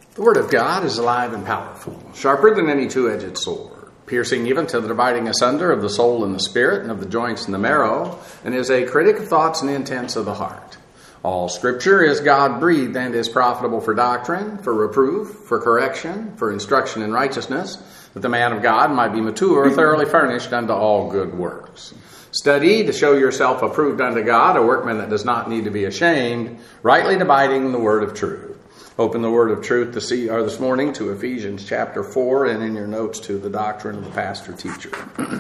The Word of God is alive and powerful, sharper than any two-edged sword, piercing even to the dividing asunder of the soul and the spirit, and of the joints and the marrow, and is a critic of thoughts and intents of the heart. All Scripture is God-breathed and is profitable for doctrine, for reproof, for correction, for instruction in righteousness, that the man of God might be mature, thoroughly furnished unto all good works. Study to show yourself approved unto God, a workman that does not need to be ashamed, rightly dividing the word of truth. Open the word of truth this morning to Ephesians chapter 4, and in your notes to the doctrine of the pastor-teacher.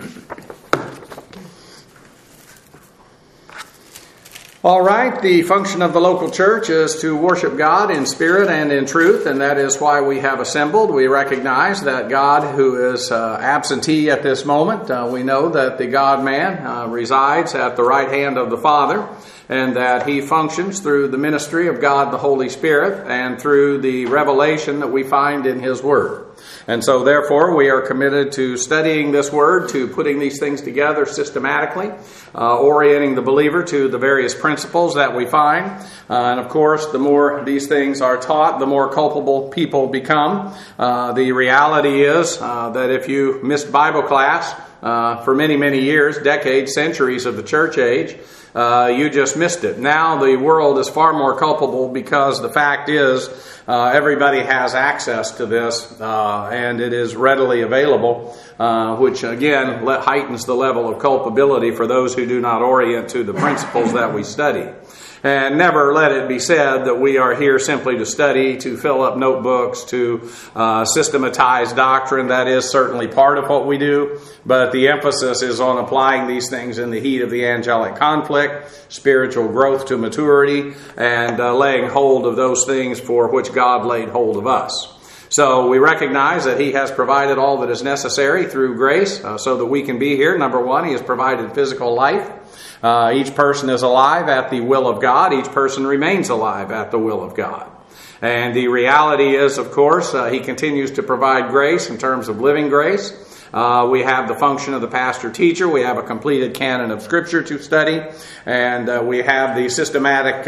All right, the function of the local church is to worship God in spirit and in truth, and that is why we have assembled. We recognize that God, who is absentee at this moment, we know that the God-man resides at the right hand of the Father, and that he functions through the ministry of God the Holy Spirit and through the revelation that we find in His Word. And so, therefore, we are committed to studying this Word, to putting these things together systematically, orienting the believer to the various principles that we find. And, of course, the more these things are taught, the more culpable people become. The reality is that if you missed Bible class for many, many years, decades, centuries of the church age, you just missed it. Now the world is far more culpable because the fact is everybody has access to this and it is readily available, which again heightens the level of culpability for those who do not orient to the principles that we study. And never let it be said that we are here simply to study, to fill up notebooks, to systematize doctrine. That is certainly part of what we do, but the emphasis is on applying these things in the heat of the angelic conflict, spiritual growth to maturity, and laying hold of those things for which God laid hold of us. So we recognize that He has provided all that is necessary through grace so that we can be here. Number one, He has provided physical life. Each person is alive at the will of God. Each person remains alive at the will of God. And the reality is, of course, He continues to provide grace in terms of living grace. We have the function of the pastor-teacher. We have a completed canon of Scripture to study. And we have the systematic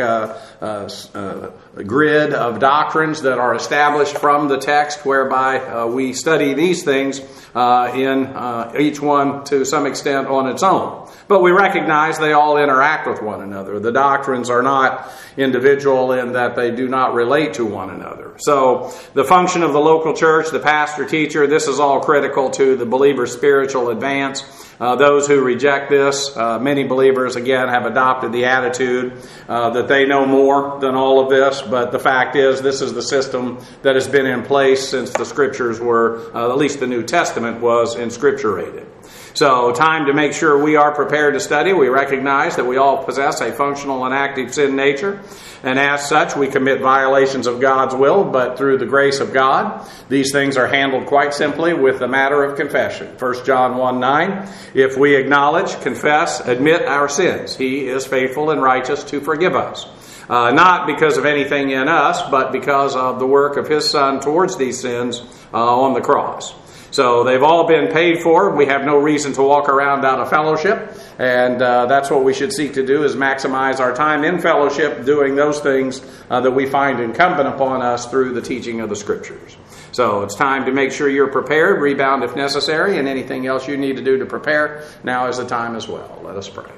grid of doctrines that are established from the text, whereby we study these things in each one to some extent on its own. But we recognize they all interact with one another. The doctrines are not individual in that they do not relate to one another. So the function of the local church, the pastor-teacher, this is all critical to the believer's spiritual advance. Those who reject this, many believers, again, have adopted the attitude that they know more than all of this. But the fact is, this is the system that has been in place since the Scriptures were, at least the New Testament was inscripturated. So, time to make sure we are prepared to study. We recognize that we all possess a functional and active sin nature, and as such, we commit violations of God's will, but through the grace of God, these things are handled quite simply with the matter of confession. 1 John 1:9, if we acknowledge, confess, admit our sins, He is faithful and righteous to forgive us. Not because of anything in us, but because of the work of His Son towards these sins on the cross. So they've all been paid for. We have no reason to walk around out of fellowship. And that's what we should seek to do, is maximize our time in fellowship, doing those things that we find incumbent upon us through the teaching of the Scriptures. So it's time to make sure you're prepared, rebound if necessary, and anything else you need to do to prepare, now is the time as well. Let us pray.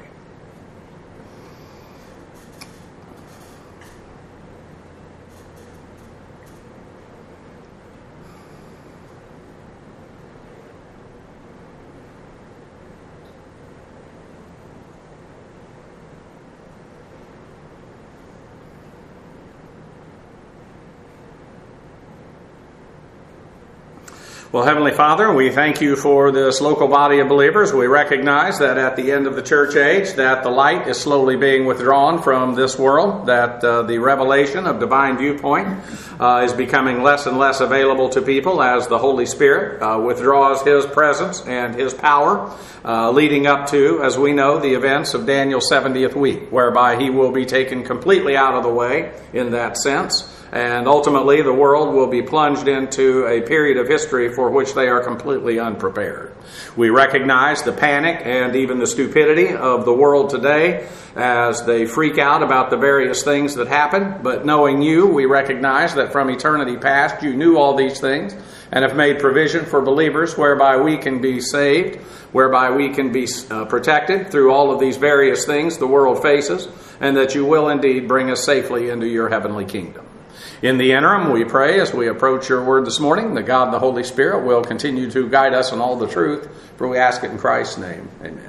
Well, Heavenly Father, we thank You for this local body of believers. We recognize that at the end of the church age, that the light is slowly being withdrawn from this world, that the revelation of divine viewpoint is becoming less and less available to people as the Holy Spirit withdraws His presence and His power, leading up to, as we know, the events of Daniel's 70th week, whereby He will be taken completely out of the way in that sense. and ultimately the world will be plunged into a period of history for which they are completely unprepared. We recognize the panic and even the stupidity of the world today as they freak out about the various things that happen, but knowing you, we recognize that from eternity past you knew all these things and have made provision for believers whereby we can be saved, whereby we can be protected through all of these various things the world faces, and that you will indeed bring us safely into your heavenly kingdom. In the interim, we pray as we approach your word this morning that God and the Holy Spirit will continue to guide us in all the truth, for we ask it in Christ's name. Amen.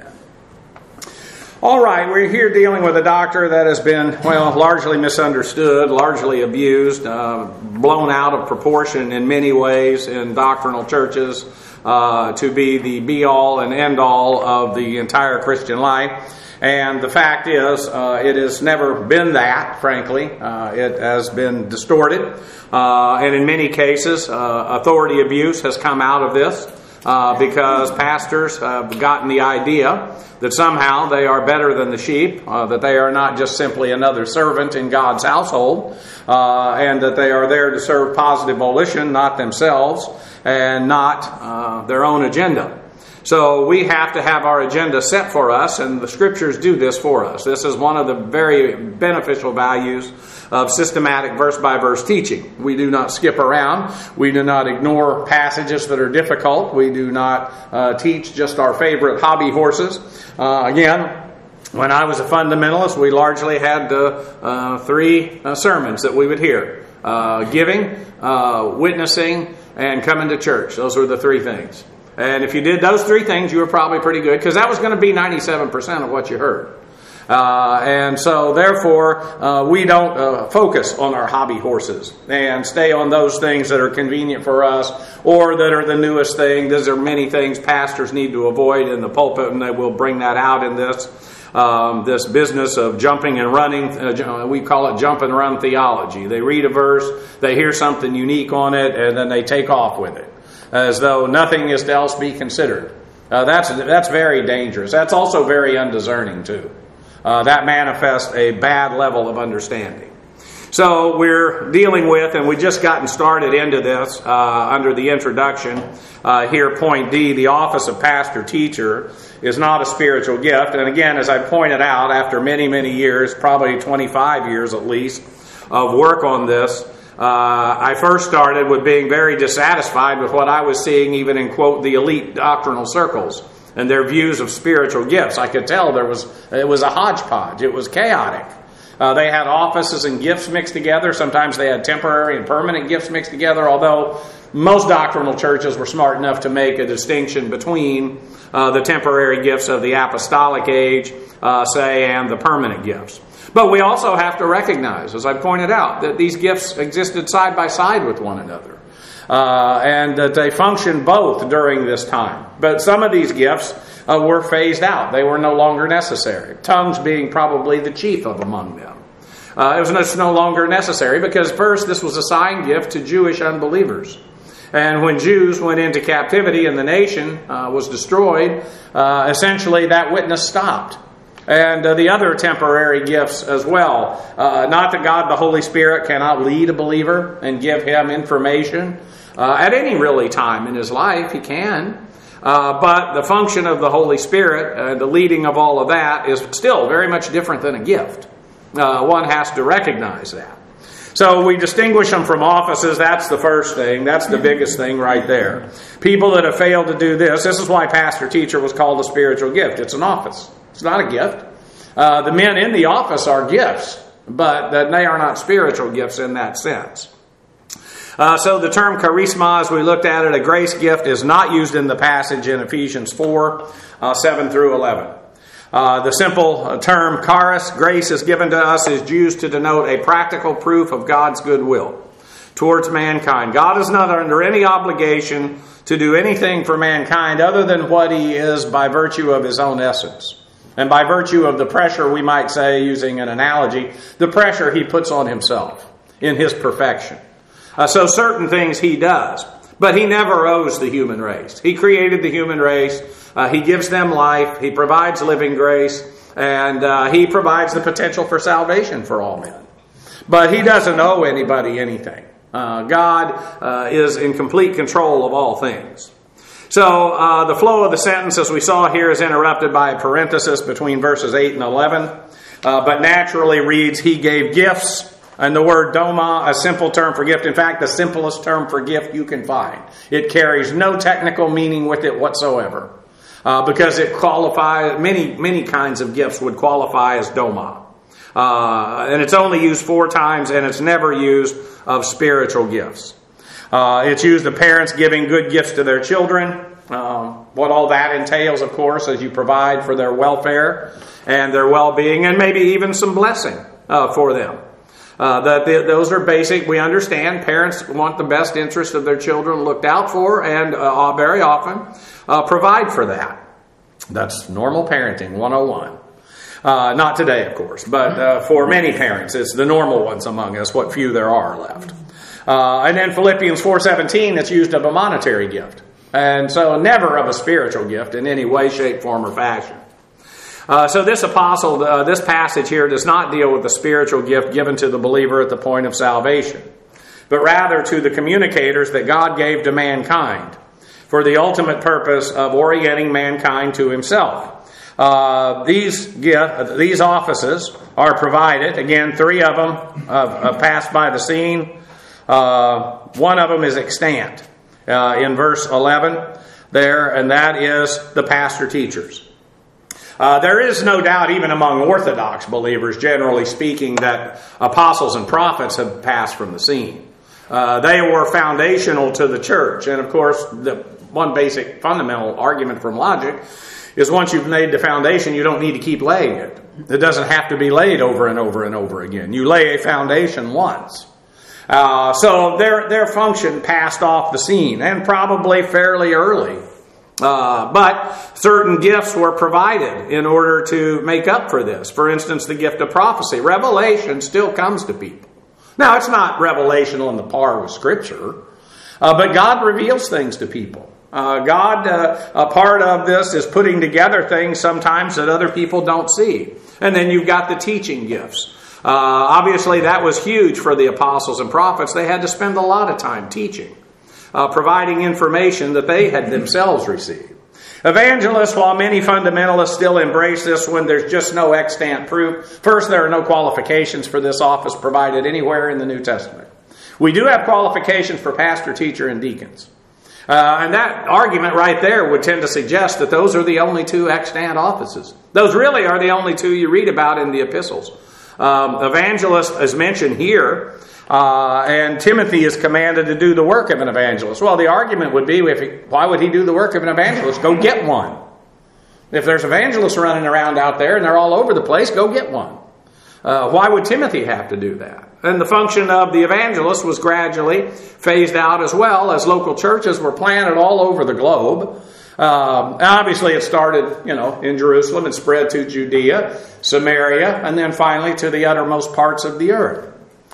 All right, we're here dealing with a doctor that has been, largely misunderstood, largely abused, blown out of proportion in many ways in doctrinal churches to be the be-all and end-all of the entire Christian life. And the fact is, it has never been that, frankly. It has been distorted. And in many cases, authority abuse has come out of this because pastors have gotten the idea that somehow they are better than the sheep, that they are not just simply another servant in God's household, and that they are there to serve positive volition, not themselves, and not their own agenda. So we have to have our agenda set for us, and the Scriptures do this for us. This is one of the very beneficial values of systematic verse-by-verse teaching. We do not skip around. We do not ignore passages that are difficult. We do not teach just our favorite hobby horses. Again, when I was a fundamentalist, we largely had three sermons that we would hear. Giving, witnessing, and coming to church. Those were the three things. And if you did those three things, you were probably pretty good, because that was going to be 97% of what you heard. And so, therefore, we don't focus on our hobby horses and stay on those things that are convenient for us or that are the newest thing. These are many things pastors need to avoid in the pulpit, and they will bring that out in this business of jumping and running. We call it jump and run theology. They read a verse, they hear something unique on it, and then they take off with it, as though nothing is else be considered. That's very dangerous. That's also very undiscerning too. That manifests a bad level of understanding. So we're dealing with, and we just gotten started into this under the introduction. Here, point D, the office of pastor-teacher is not a spiritual gift. And again, as I pointed out, after many, many years, probably 25 years at least, of work on this, I first started with being very dissatisfied with what I was seeing even in, quote, the elite doctrinal circles and their views of spiritual gifts. I could tell it was a hodgepodge. It was chaotic. They had offices and gifts mixed together. Sometimes they had temporary and permanent gifts mixed together, although most doctrinal churches were smart enough to make a distinction between the temporary gifts of the apostolic age, and the permanent gifts. But we also have to recognize, as I pointed out, that these gifts existed side by side with one another. And that they functioned both during this time. But some of these gifts were phased out. They were no longer necessary. Tongues being probably the chief of among them. It was no longer necessary because first this was a sign gift to Jewish unbelievers. And when Jews went into captivity and the nation was destroyed, essentially that witness stopped. And the other temporary gifts as well. Not that God, the Holy Spirit, cannot lead a believer and give him information at any really time in his life. He can. But the function of the Holy Spirit, the leading of all of that, is still very much different than a gift. One has to recognize that. So we distinguish them from offices. That's the first thing. That's the biggest thing right there. People that have failed to do this. This is why pastor-teacher was called a spiritual gift. It's an office. It's not a gift. The men in the office are gifts, but they are not spiritual gifts in that sense. So the term charisma, as we looked at it, a grace gift, is not used in the passage in Ephesians 4, 7 through 11. The simple term charis, grace, is given to us, is used to denote a practical proof of God's goodwill towards mankind. God is not under any obligation to do anything for mankind other than what he is by virtue of his own essence. And by virtue of the pressure, we might say, using an analogy, the pressure he puts on himself in his perfection. So certain things he does, but he never owes the human race. He created the human race. He gives them life. He provides living grace. And he provides the potential for salvation for all men. But he doesn't owe anybody anything. God is in complete control of all things. So the flow of the sentence, as we saw here, is interrupted by a parenthesis between verses 8 and 11. But naturally reads, he gave gifts. And the word doma, a simple term for gift. In fact, the simplest term for gift you can find. It carries no technical meaning with it whatsoever. Because it qualifies, many kinds of gifts would qualify as doma. And it's only used 4 times, and it's never used of spiritual gifts. It's used of parents giving good gifts to their children. What all that entails, of course, is you provide for their welfare and their well-being, and maybe even some blessing for them. Those are basic. We understand parents want the best interest of their children looked out for, and very often provide for that. That's normal parenting 101. Not today, of course, but for many parents, it's the normal ones among us, what few there are left. And then Philippians 4:17, it's used of a monetary gift. And so never of a spiritual gift in any way, shape, form, or fashion. So this this passage here does not deal with the spiritual gift given to the believer at the point of salvation, but rather to the communicators that God gave to mankind for the ultimate purpose of orienting mankind to himself. These offices are provided. Again, 3 of them have passed by the scene. One of them is extant in verse 11 there, and that is the pastor-teachers. There is no doubt, even among Orthodox believers, generally speaking, that apostles and prophets have passed from the scene. They were foundational to the church. And of course, the one basic fundamental argument from logic is once you've laid the foundation, you don't need to keep laying it. It doesn't have to be laid over and over and over again. You lay a foundation once. So their function passed off the scene, and probably fairly early. But certain gifts were provided in order to make up for this. For instance, the gift of prophecy. Revelation still comes to people. Now, it's not revelation on the par with Scripture, but God reveals things to people. A part of this is putting together things sometimes that other people don't see. And then you've got the teaching gifts. Obviously, that was huge for the apostles and prophets. They had to spend a lot of time teaching. Providing information that they had themselves received. Evangelists, while many fundamentalists still embrace this when there's just no extant proof, first, there are no qualifications for this office provided anywhere in the New Testament. We do have qualifications for pastor, teacher, and deacons. And that argument right there would tend to suggest that those are the only 2 extant offices. Those really are the only 2 you read about in the epistles. Evangelist is mentioned here. And Timothy is commanded to do the work of an evangelist. Well, the argument would be, why would he do the work of an evangelist? Go get one. If there's evangelists running around out there and they're all over the place, go get one. Why would Timothy have to do that? And the function of the evangelist was gradually phased out as well as local churches were planted all over the globe. Obviously, it started, in Jerusalem and spread to Judea, Samaria, and then finally to the uttermost parts of the earth.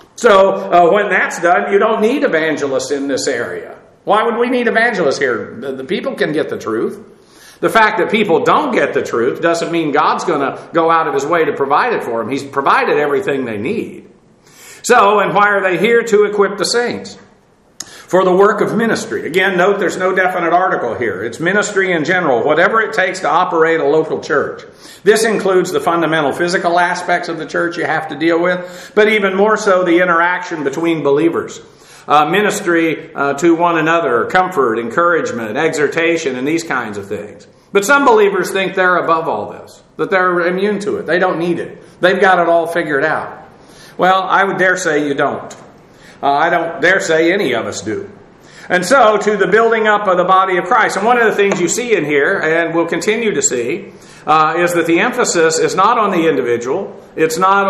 So when that's done, you don't need evangelists in this area. Why would we need evangelists here? The people can get the truth. The fact that people don't get the truth doesn't mean God's going to go out of his way to provide it for them. He's provided everything they need. So, and why are they here? To equip the saints for the work of ministry. Again, note there's no definite article here. It's ministry in general, whatever it takes to operate a local church. This includes the fundamental physical aspects of the church you have to deal with, but even more so the interaction between believers. Ministry to one another, comfort, encouragement, exhortation, and these kinds of things. But some believers think they're above all this, that they're immune to it. They don't need it. They've got it all figured out. Well, I would dare say you don't. I don't dare say any of us do. And so, to the building up of the body of Christ. And one of the things you see in here, and will continue to see, is that the emphasis is not on the individual. It's not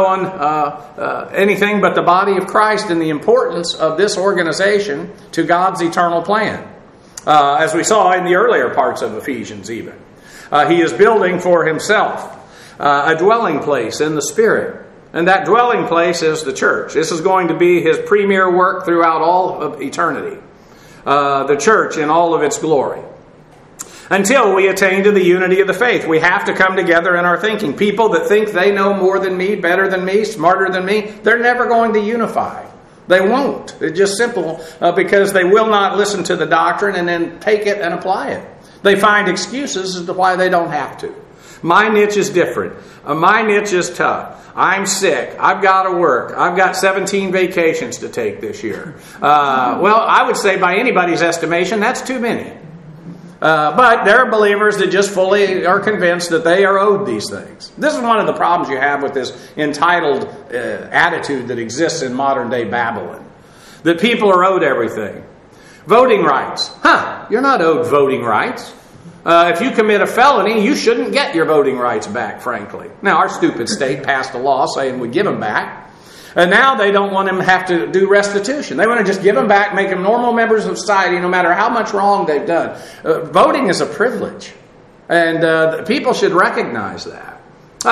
on anything but the body of Christ and the importance of this organization to God's eternal plan. As we saw in the earlier parts of Ephesians even. He is building for himself a dwelling place in the Spirit. And that dwelling place is the church. This is going to be his premier work throughout all of eternity. The church in all of its glory. until we attain to the unity of the faith. We have to come together in our thinking. People that think they know more than me, better than me, smarter than me, they're never going to unify. They won't. It's just simple because they will not listen to the doctrine and then take it and apply it. They find excuses as to why they don't have to. My niche is different. My niche is tough. I'm sick. I've got to work. I've got 17 vacations to take this year. Well, I would say by anybody's estimation, that's too many. But there are believers that just fully are convinced that they are owed these things. This is one of the problems you have with this entitled attitude that exists in modern day Babylon. That people are owed everything. Voting rights. You're not owed voting rights. If you commit a felony, you shouldn't get your voting rights back, frankly. Now, our stupid state passed a law saying we give them back. And now they don't want them to have to do restitution. They want to just give them back, make them normal members of society, no matter how much wrong they've done. Voting is a privilege. And people should recognize that.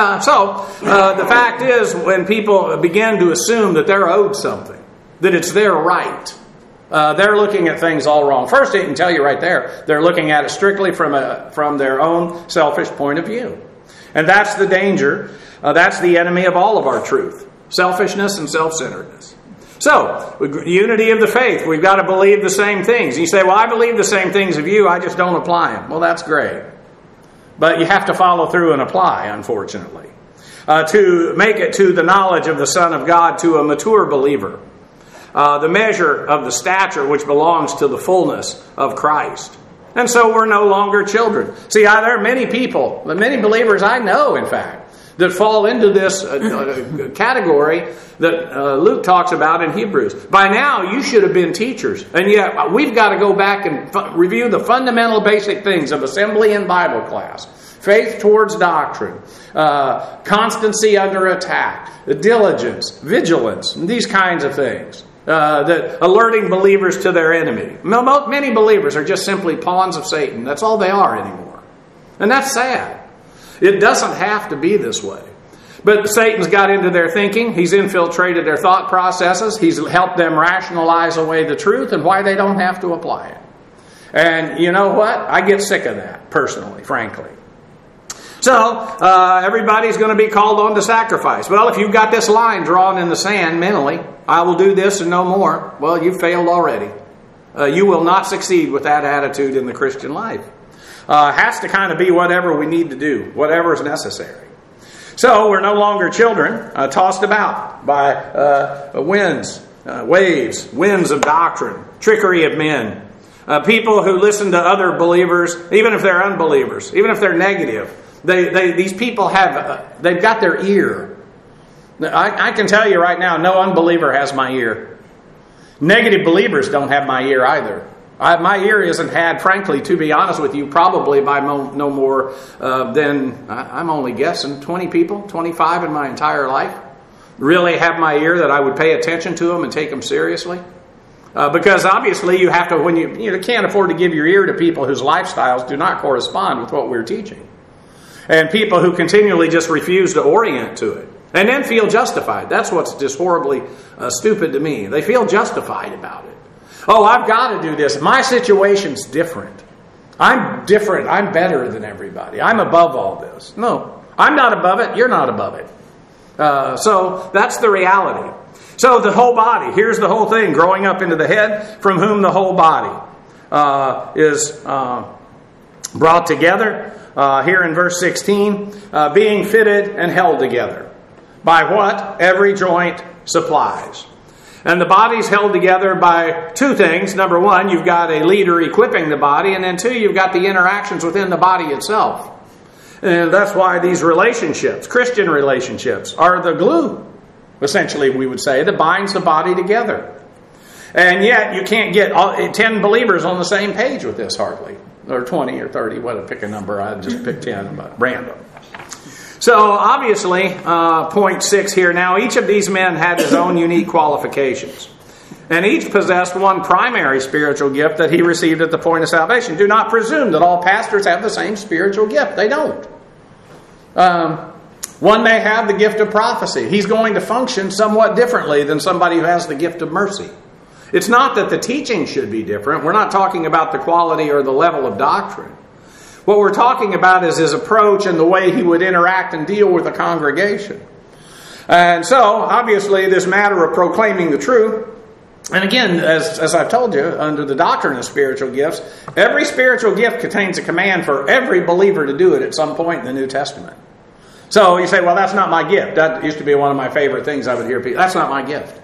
The fact is, when people begin to assume that they're owed something, that it's their right, they're looking at things all wrong. First, I can tell you right there, they're looking at it strictly from their own selfish point of view. And that's the danger. That's the enemy of all of our truth. Selfishness and self-centeredness. So, unity of the faith. We've got to believe the same things. You say, well, I believe the same things of you, I just don't apply them. Well, that's great. But you have to follow through and apply, unfortunately. To make it to the knowledge of the Son of God to a mature believer. The measure of the stature which belongs to the fullness of Christ. And so we're no longer children. See, there are many people, many believers I know, in fact, that fall into this category that Luke talks about in Hebrews. By now, you should have been teachers. And yet, we've got to go back and review the fundamental basic things of assembly and Bible class. Faith towards doctrine, constancy under attack, diligence, vigilance, these kinds of things. That alerting believers to their enemy. Many believers are just simply pawns of Satan. That's all they are anymore. And that's sad. It doesn't have to be this way. But Satan's got into their thinking. He's infiltrated their thought processes. He's helped them rationalize away the truth and why they don't have to apply it. And you know what? I get sick of that, personally, frankly. So, everybody's going to be called on to sacrifice. Well, if you've got this line drawn in the sand mentally, I will do this and no more, well, you've failed already. You will not succeed with that attitude in the Christian life. Has to kind of be whatever we need to do, whatever is necessary. So, we're no longer children tossed about by winds, waves, winds of doctrine, trickery of men. People who listen to other believers, even if they're unbelievers, even if they're negative. These people they've got their ear. I can tell you right now, no unbeliever has my ear. Negative believers don't have my ear either. My ear isn't had, frankly, to be honest with you, probably by no more than, I'm only guessing, 20 people, 25 in my entire life, really have my ear that I would pay attention to them and take them seriously. Because obviously you have to, when you can't afford to give your ear to people whose lifestyles do not correspond with what we're teaching. And people who continually just refuse to orient to it. And then feel justified. That's what's just horribly stupid to me. They feel justified about it. Oh, I've got to do this. My situation's different. I'm different. I'm better than everybody. I'm above all this. No, I'm not above it. You're not above it. So that's the reality. So the whole body. Here's the whole thing. Growing up into the head, from whom the whole body is brought together. Here in verse 16, being fitted and held together. By what? Every joint supplies. And the body's held together by two things. Number one, you've got a leader equipping the body. And then two, you've got the interactions within the body itself. And that's why these relationships, Christian relationships, are the glue, essentially, we would say, that binds the body together. And yet, you can't get 10 believers on the same page with this, hardly. Or 20 or 30, whatever, pick a number. I just picked 10, but random. So, obviously, point 6 here. Now, each of these men had his own unique qualifications. And each possessed one primary spiritual gift that he received at the point of salvation. Do not presume that all pastors have the same spiritual gift. They don't. One may have the gift of prophecy. He's going to function somewhat differently than somebody who has the gift of mercy. It's not that the teaching should be different. We're not talking about the quality or the level of doctrine. What we're talking about is his approach and the way he would interact and deal with the congregation. And so, obviously, this matter of proclaiming the truth, and again, as I've told you, under the doctrine of spiritual gifts, every spiritual gift contains a command for every believer to do it at some point in the New Testament. So you say, well, that's not my gift. That used to be one of my favorite things I would hear people. That's not my gift.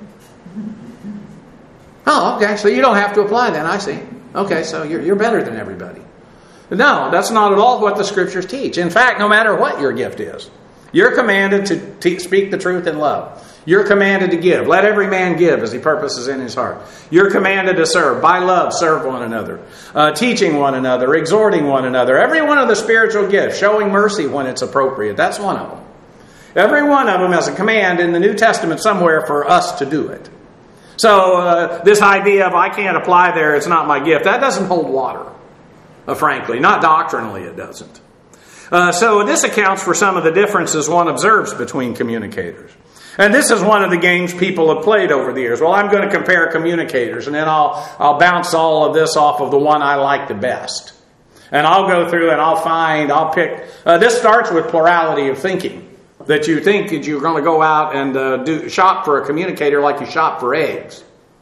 Oh, okay, so you don't have to apply then, I see. Okay, so you're better than everybody. No, that's not at all what the Scriptures teach. In fact, no matter what your gift is, you're commanded to speak the truth in love. You're commanded to give. Let every man give as he purposes in his heart. You're commanded to serve. By love, serve one another. Teaching one another. Exhorting one another. Every one of the spiritual gifts. Showing mercy when it's appropriate. That's one of them. Every one of them has a command in the New Testament somewhere for us to do it. So this idea of I can't apply there, it's not my gift, that doesn't hold water, frankly. Not doctrinally it doesn't. So this accounts for some of the differences one observes between communicators. And this is one of the games people have played over the years. Well, I'm going to compare communicators, and then I'll bounce all of this off of the one I like the best. And I'll go through and I'll pick. This starts with plurality of thinking. That you think that you're going to go out and shop for a communicator like you shop for eggs,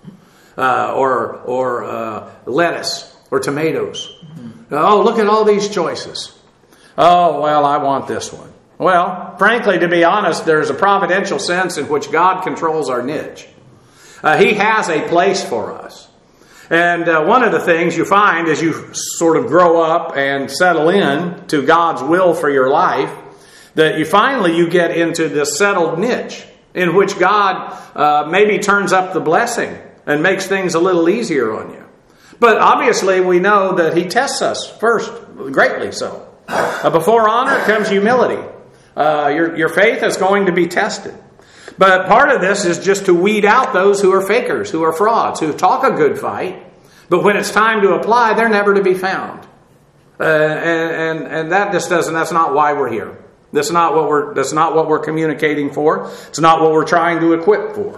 or lettuce, or tomatoes. Oh, look at all these choices. Oh, well, I want this one. Well, frankly, to be honest, there's a providential sense in which God controls our niche. He has a place for us. And one of the things you find as you sort of grow up and settle in to God's will for your life, that you get into this settled niche in which God maybe turns up the blessing and makes things a little easier on you. But obviously we know that He tests us first, greatly so. Before honor comes humility. Your faith is going to be tested. But part of this is just to weed out those who are fakers, who are frauds, who talk a good fight, but when it's time to apply, they're never to be found. And that just doesn't. That's not why we're here. That's not what we're communicating for. It's not what we're trying to equip for.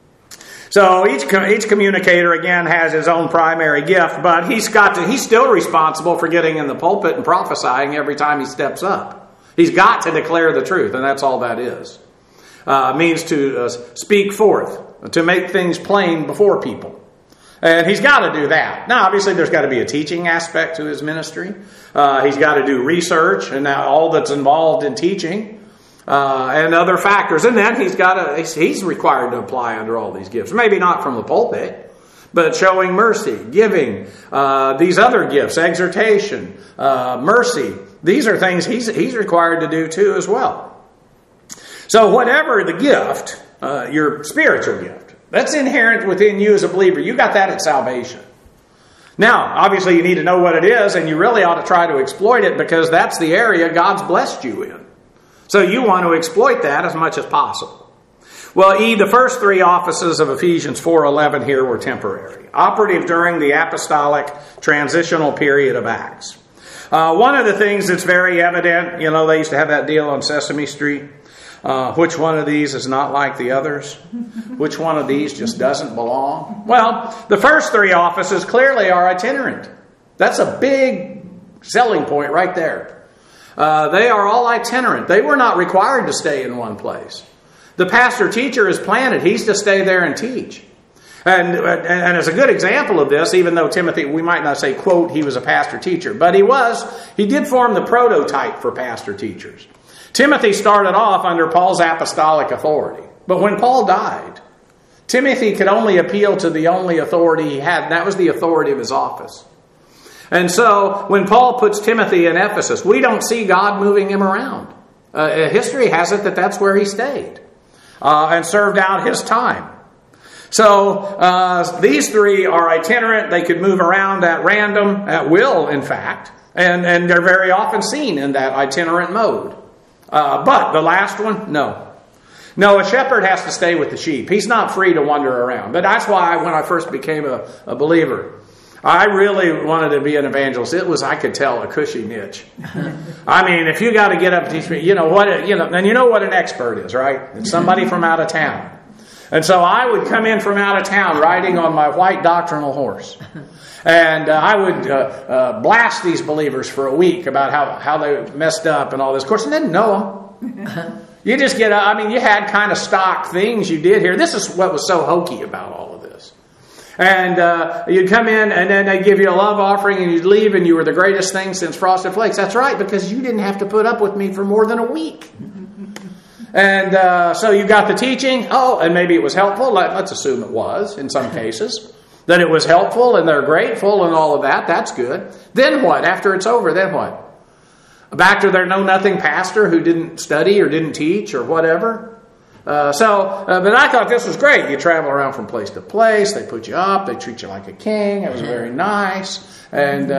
So each communicator again has his own primary gift, but he's still responsible for getting in the pulpit and prophesying every time he steps up. He's got to declare the truth, and that's all that is. Means to speak forth, to make things plain before people. And he's got to do that. Now, obviously, there's got to be a teaching aspect to his ministry. He's got to do research and all that's involved in teaching and other factors. And then he's required to apply under all these gifts. Maybe not from the pulpit, but showing mercy, giving, these other gifts, exhortation, mercy. These are things he's required to do too as well. So whatever the gift, your spiritual gift, that's inherent within you as a believer. You got that at salvation. Now, obviously you need to know what it is, and you really ought to try to exploit it because that's the area God's blessed you in. So you want to exploit that as much as possible. Well, the first three offices of Ephesians 4:11 here were temporary, operative during the apostolic transitional period of Acts. One of the things that's very evident, they used to have that deal on Sesame Street. Which one of these is not like the others? Which one of these just doesn't belong? Well, the first three offices clearly are itinerant. That's a big selling point right there. They are all itinerant. They were not required to stay in one place. The pastor-teacher is planted. He's to stay there and teach. And as a good example of this, even though Timothy, we might not say, quote, he was a pastor-teacher, but he did form the prototype for pastor-teachers. Timothy started off under Paul's apostolic authority. But when Paul died, Timothy could only appeal to the only authority he had, and that was the authority of his office. And so when Paul puts Timothy in Ephesus, we don't see God moving him around. History has it that that's where he stayed and served out his time. So these three are itinerant. They could move around at random, at will, in fact. And they're very often seen in that itinerant mode. But the last one, no. No, a shepherd has to stay with the sheep. He's not free to wander around. But that's why when I first became a believer, I really wanted to be an evangelist. It was, I could tell, a cushy niche. I mean, if you got to get up and teach me, and you know what an expert is, right? It's somebody from out of town. And so I would come in from out of town riding on my white doctrinal horse. And I would blast these believers for a week about how they messed up and all this. Of course, I didn't know them. You just get, you had kind of stock things you did here. This is what was so hokey about all of this. And you'd come in and then they'd give you a love offering and you'd leave and you were the greatest thing since Frosted Flakes. That's right, because you didn't have to put up with me for more than a week. And so you got the teaching. Oh, and maybe it was helpful. Let's assume it was in some cases. That it was helpful and they're grateful and all of that. That's good. Then what? After it's over, then what? Back to their know-nothing pastor who didn't study or didn't teach or whatever. But I thought this was great. You travel around from place to place. They put you up. They treat you like a king. It was very nice. And,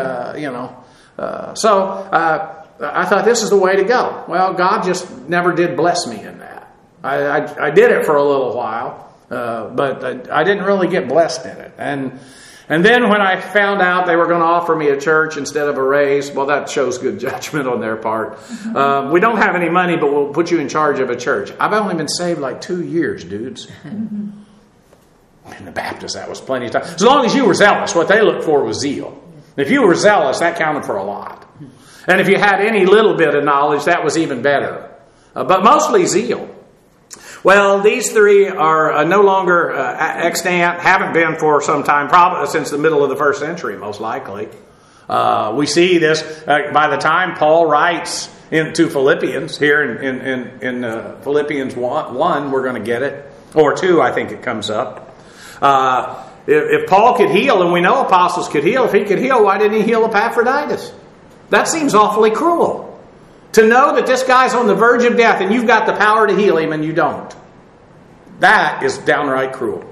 I thought this is the way to go. Well, God just never did bless me in that. I did it for a little while, but I didn't really get blessed in it. And then when I found out they were going to offer me a church instead of a raise, well, that shows good judgment on their part. We don't have any money, but we'll put you in charge of a church. I've only been saved like 2 years, dudes. In the Baptist, that was plenty of time. As long as you were zealous, what they looked for was zeal. If you were zealous, that counted for a lot. And if you had any little bit of knowledge, that was even better. But mostly zeal. Well, these three are no longer extant, haven't been for some time, probably since the middle of the first century, most likely. We see this by the time Paul writes into Philippians, here in Philippians 1, we're going to get it, or 2, I think it comes up. If Paul could heal, and we know apostles could heal, if he could heal, why didn't he heal Epaphroditus? That seems awfully cruel. To know that this guy's on the verge of death and you've got the power to heal him and you don't. That is downright cruel.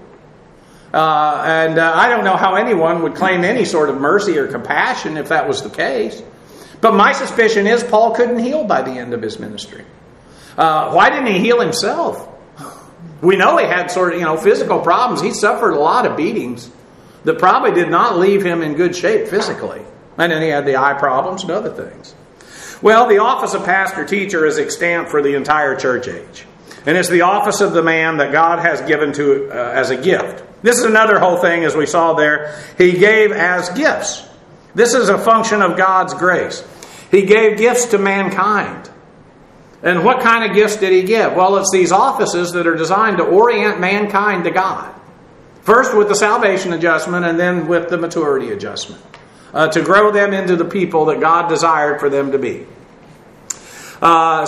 I don't know how anyone would claim any sort of mercy or compassion if that was the case. But my suspicion is Paul couldn't heal by the end of his ministry. Why didn't he heal himself? We know he had physical problems. He suffered a lot of beatings that probably did not leave him in good shape physically. And then he had the eye problems and other things. Well, the office of pastor-teacher is extant for the entire church age. And it's the office of the man that God has given to as a gift. This is another whole thing, as we saw there. He gave as gifts. This is a function of God's grace. He gave gifts to mankind. And what kind of gifts did he give? Well, it's these offices that are designed to orient mankind to God. First with the salvation adjustment and then with the maturity adjustment. To grow them into the people that God desired for them to be. Now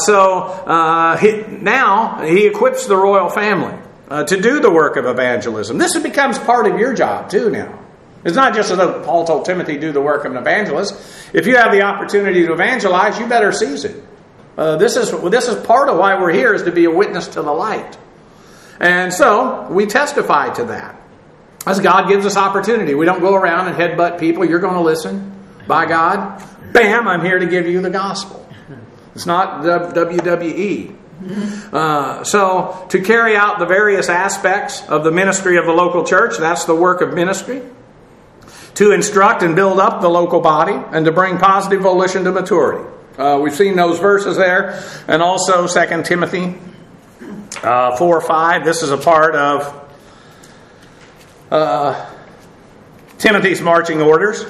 he equips the royal family to do the work of evangelism. This becomes part of your job too now. It's not just as Paul told Timothy, do the work of an evangelist. If you have the opportunity to evangelize, you better seize it. This is part of why we're here, is to be a witness to the light. And so we testify to that. As God gives us opportunity. We don't go around and headbutt people. You're going to listen. By God. Bam, I'm here to give you the gospel. It's not WWE. So to carry out the various aspects of the ministry of the local church, that's the work of ministry. To instruct and build up the local body and to bring positive volition to maturity. We've seen those verses there. And also 2 Timothy 4:5. This is a part of Timothy's marching orders.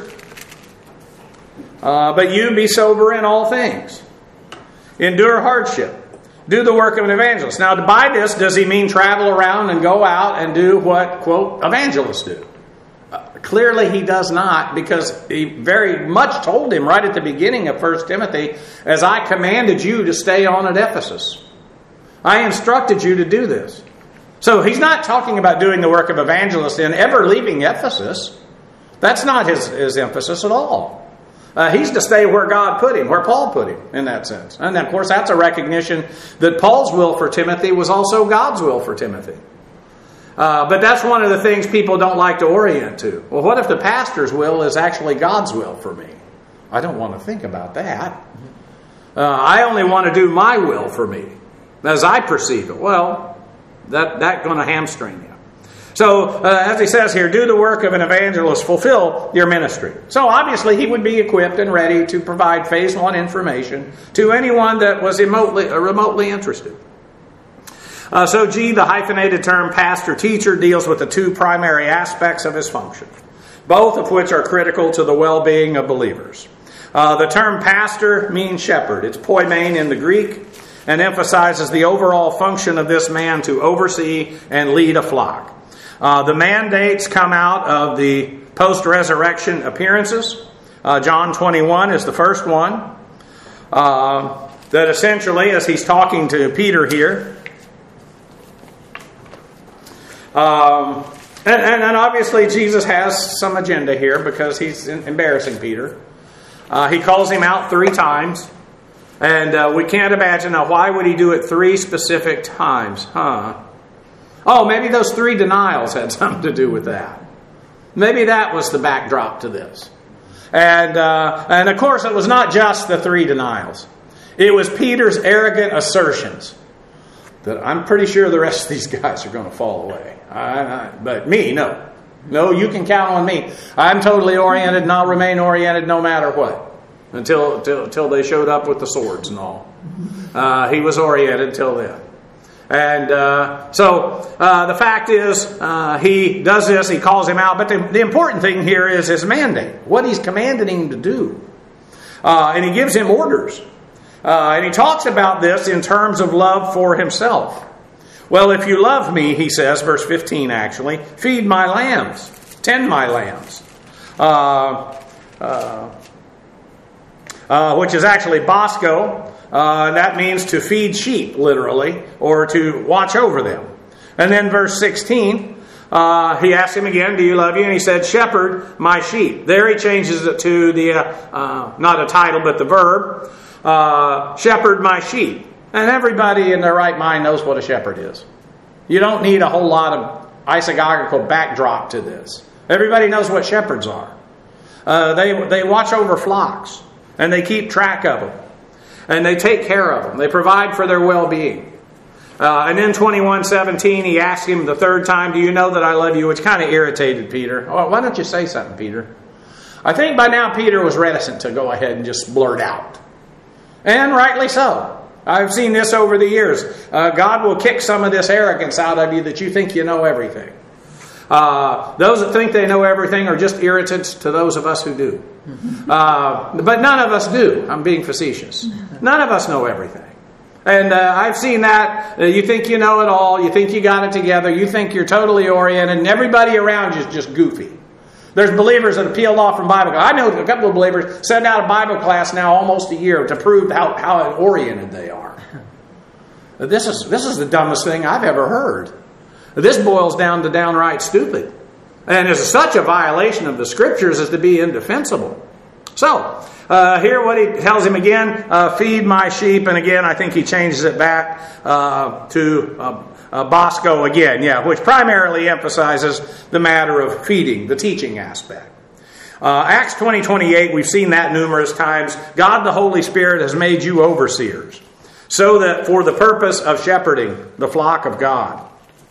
But you be sober in all things. Endure hardship. Do the work of an evangelist. Now, by this, does he mean travel around and go out and do what, quote, evangelists do? Clearly he does not, because he very much told him right at the beginning of 1 Timothy, as I commanded you to stay on at Ephesus. I instructed you to do this. So he's not talking about doing the work of evangelist and ever leaving Ephesus. That's not his emphasis at all. He's to stay where God put him, where Paul put him, in that sense. And of course, that's a recognition that Paul's will for Timothy was also God's will for Timothy. But that's one of the things people don't like to orient to. Well, what if the pastor's will is actually God's will for me? I don't want to think about that. I only want to do my will for me, as I perceive it. Well, that's going to hamstring you. So, as he says here, do the work of an evangelist, fulfill your ministry. So, obviously, he would be equipped and ready to provide phase 1 information to anyone that was remotely interested. So G, the hyphenated term pastor-teacher, deals with the two primary aspects of his function, both of which are critical to the well-being of believers. The term pastor means shepherd. It's poimen in the Greek and emphasizes the overall function of this man to oversee and lead a flock. The mandates come out of the post-resurrection appearances. John 21 is the first one. That essentially, as he's talking to Peter here, and obviously Jesus has some agenda here because he's embarrassing Peter. He calls him out 3 times. And we can't imagine, now why would he do it 3 specific times? Oh, maybe those 3 denials had something to do with that. Maybe that was the backdrop to this. And of course it was not just the 3 denials. It was Peter's arrogant assertions that I'm pretty sure the rest of these guys are going to fall away. But me, no. No, you can count on me. I'm totally oriented and I'll remain oriented no matter what. Until they showed up with the swords and all. He was oriented till then. And so the fact is, he does this, he calls him out. But the important thing here is his mandate, what he's commanding him to do. And he gives him orders. And he talks about this in terms of love for himself. Well, if you love me, he says, verse 15 actually, feed my lambs, tend my lambs. Which is actually Bosco. That means to feed sheep, literally, or to watch over them. And then verse 16, he asked him again, do you love you? And he said, shepherd my sheep. There he changes it to the, not a title, but the verb, shepherd my sheep. And everybody in their right mind knows what a shepherd is. You don't need a whole lot of isagogical backdrop to this. Everybody knows what shepherds are. They watch over flocks. And they keep track of them. And they take care of them. They provide for their well-being. And in 21:17, he asked him the 3rd time, do you know that I love you? Which kind of irritated Peter. Oh, why don't you say something, Peter? I think by now Peter was reticent to go ahead and just blurt out. And rightly so. I've seen this over the years. God will kick some of this arrogance out of you that you think you know everything. Those that think they know everything are just irritants to those of us who do. But none of us do. I'm being facetious. None of us know everything. And I've seen that. You think you know it all. You think you got it together. You think you're totally oriented. And everybody around you is just goofy. There's believers that have peeled off from Bible class. I know a couple of believers send out a Bible class now almost a year to prove how oriented they are. This is the dumbest thing I've ever heard. This boils down to downright stupid. And is such a violation of the Scriptures as to be indefensible. So, here what he tells him again, feed my sheep. And again, I think he changes it back to Bosco again, which primarily emphasizes the matter of feeding, the teaching aspect. Acts 20:28, we've seen that numerous times. God the Holy Spirit has made you overseers, so that for the purpose of shepherding the flock of God.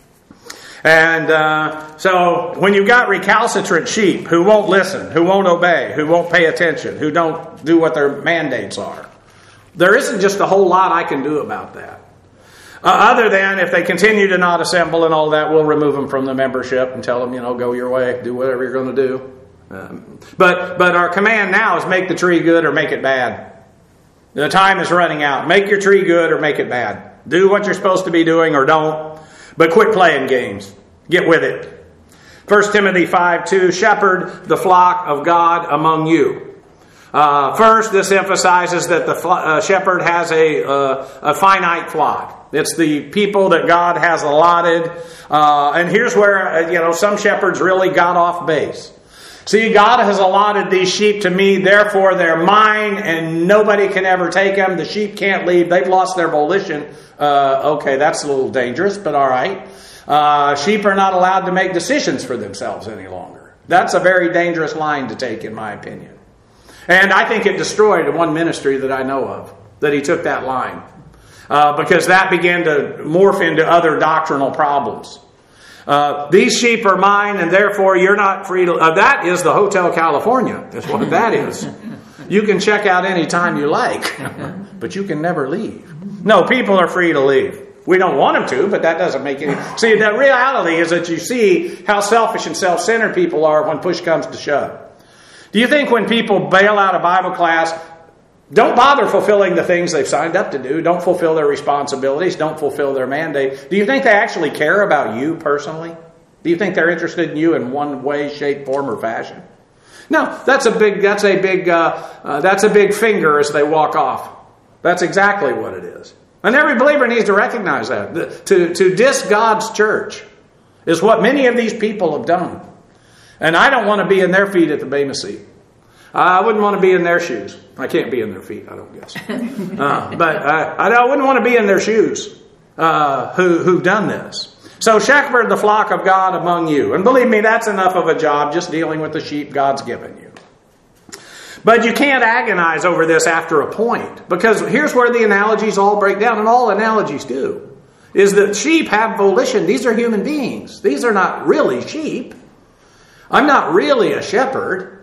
And so when you've got recalcitrant sheep who won't listen, who won't obey, who won't pay attention, who don't do what their mandates are, there isn't just a whole lot I can do about that. Other than if they continue to not assemble and all that, we'll remove them from the membership and tell them, go your way, do whatever you're going to do. But our command now is make the tree good or make it bad. The time is running out. Make your tree good or make it bad. Do what you're supposed to be doing or don't. But quit playing games. Get with it. 1 Timothy 5:2, shepherd the flock of God among you. First, this emphasizes that the shepherd has a finite flock. It's the people that God has allotted. And here's where, some shepherds really got off base. See, God has allotted these sheep to me, therefore they're mine and nobody can ever take them. The sheep can't leave. They've lost their volition. Okay, that's a little dangerous, but all right. Sheep are not allowed to make decisions for themselves any longer. That's a very dangerous line to take, in my opinion. And I think it destroyed one ministry that I know of, that he took that line. Because that began to morph into other doctrinal problems. These sheep are mine and therefore you're not free to... that is the Hotel California, is what that is. You can check out any time you like, but you can never leave. No, people are free to leave. We don't want them to, but that doesn't make any... See, the reality is that you see how selfish and self-centered people are when push comes to shove. Do you think when people bail out of Bible class, don't bother fulfilling the things they've signed up to do, don't fulfill their responsibilities, don't fulfill their mandate, do you think they actually care about you personally? Do you think they're interested in you in one way, shape, form, or fashion? No, that's a big finger as they walk off. That's exactly what it is. And every believer needs to recognize that. To diss God's church is what many of these people have done. And I don't want to be in their feet at the Bema seat. I wouldn't want to be in their shoes. I can't be in their feet, I don't guess. But I wouldn't want to be in their shoes who've done this. So shepherd the flock of God among you. And believe me, that's enough of a job just dealing with the sheep God's given you. But you can't agonize over this after a point. Because here's where the analogies all break down, and all analogies do. Is that sheep have volition. These are human beings. These are not really sheep. I'm not really a shepherd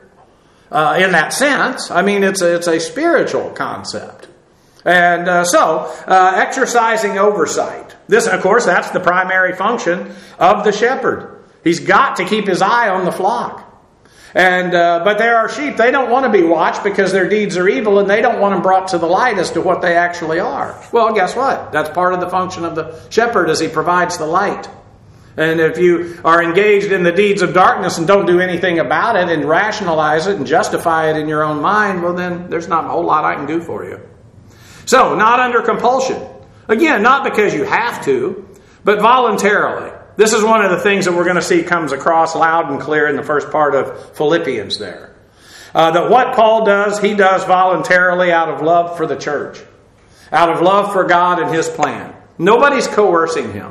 in that sense. I mean, it's a spiritual concept. And exercising oversight. This, of course, that's the primary function of the shepherd. He's got to keep his eye on the flock. And but there are sheep, they don't want to be watched because their deeds are evil, and they don't want them brought to the light as to what they actually are. Well, guess what? That's part of the function of the shepherd, is he provides the light. And if you are engaged in the deeds of darkness and don't do anything about it and rationalize it and justify it in your own mind, well then there's not a whole lot I can do for you. So, not under compulsion. Again, not because you have to, but voluntarily. This is one of the things that we're going to see comes across loud and clear in the first part of Philippians there. That what Paul does, he does voluntarily out of love for the church. Out of love for God and His plan. Nobody's coercing him.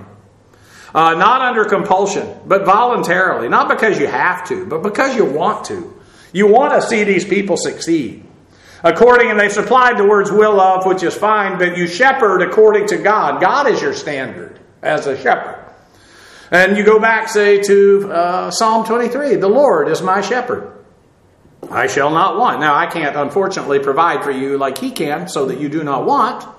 Not under compulsion, but voluntarily. Not because you have to, but because you want to. You want to see these people succeed. According, and they've supplied the words will of, which is fine, but you shepherd according to God. God is your standard as a shepherd. And you go back, say, to Psalm 23. The Lord is my shepherd. I shall not want. Now, I can't, unfortunately, provide for you like He can, so that you do not want.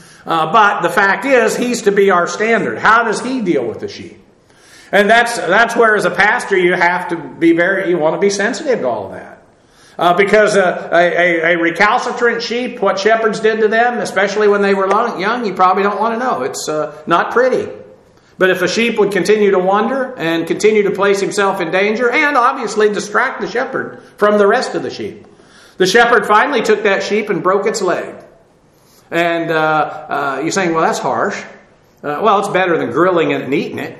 But the fact is, He's to be our standard. How does He deal with the sheep? And that's where, as a pastor, you have to be you want to be sensitive to all of that. Because a recalcitrant sheep, what shepherds did to them, especially when they were young, you probably don't want to know. It's not pretty. But if a sheep would continue to wander and continue to place himself in danger and obviously distract the shepherd from the rest of the sheep, the shepherd finally took that sheep and broke its leg. And you're saying, well, that's harsh. Well, it's better than grilling it and eating it.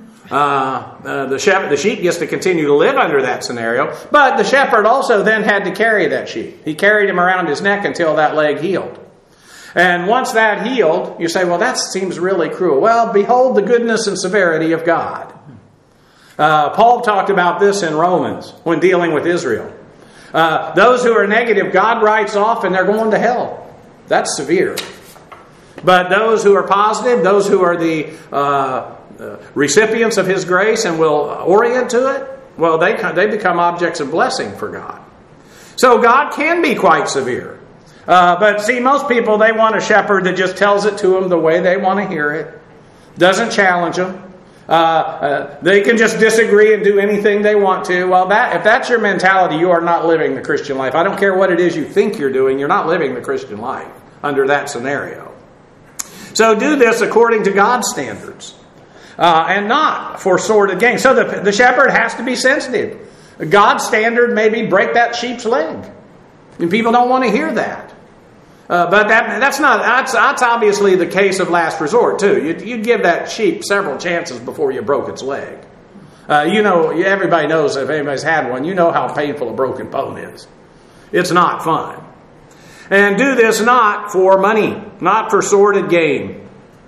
The sheep gets to continue to live under that scenario. But the shepherd also then had to carry that sheep. He carried him around his neck until that leg healed. And once that healed, you say, well, that seems really cruel. Well, behold the goodness and severity of God. Paul talked about this in Romans when dealing with Israel. Those who are negative, God writes off and they're going to hell. That's severe. But those who are positive, those who are the recipients of His grace and will orient to it, well, they become objects of blessing for God. So God can be quite severe. But see, most people, they want a shepherd that just tells it to them the way they want to hear it. Doesn't challenge them. They can just disagree and do anything they want to. Well, if that's your mentality, you are not living the Christian life. I don't care what it is you think you're doing. You're not living the Christian life under that scenario. So do this according to God's standards. And not for sordid gain. So the shepherd has to be sensitive. God's standard may be break that sheep's leg. And people don't want to hear that. But that's obviously the case of last resort too. You'd give that sheep several chances before you broke its leg. Everybody knows, if anybody's had one, you know how painful a broken bone is. It's not fun. And do this not for money, not for sordid gain,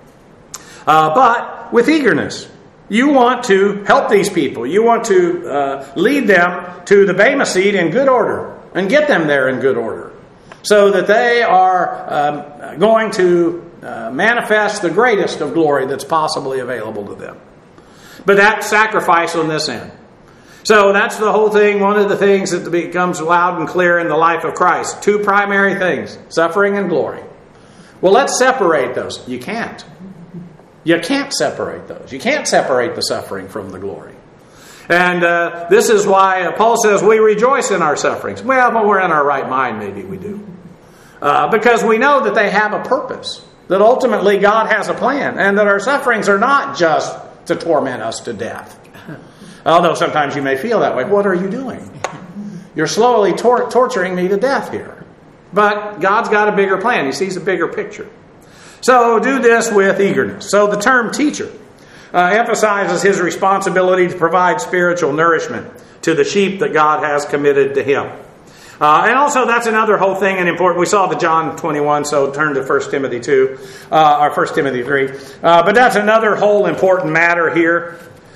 but with eagerness. You want to help these people. You want to lead them to the Bema seat in good order and get them there in good order, so that they are going to manifest the greatest of glory that's possibly available to them. But that's sacrifice on this end. So that's the whole thing, one of the things that becomes loud and clear in the life of Christ. Two primary things, suffering and glory. Well, let's separate those. You can't. You can't separate those. You can't separate the suffering from the glory. And this is why Paul says we rejoice in our sufferings. Well, when we're in our right mind, maybe we do. Because we know that they have a purpose. That ultimately God has a plan. And that our sufferings are not just to torment us to death. Although sometimes you may feel that way. What are you doing? You're slowly torturing me to death here. But God's got a bigger plan. He sees a bigger picture. So do this with eagerness. So the term teacher emphasizes his responsibility to provide spiritual nourishment to the sheep that God has committed to him. And also that's another whole thing and important. We saw the John 21, so turn to 1 Timothy 2, or 1 Timothy 3. But that's another whole important matter here.